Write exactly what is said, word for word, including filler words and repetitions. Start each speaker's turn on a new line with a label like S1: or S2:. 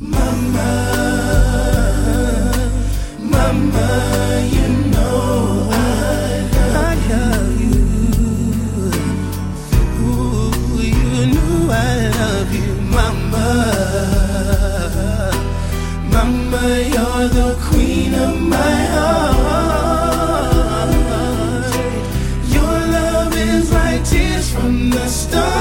S1: Mama, mama, you know I love, I love you. Ooh, you know I love you, mama. Mama, you're the queen of my heart. Your love is like tears from the stars.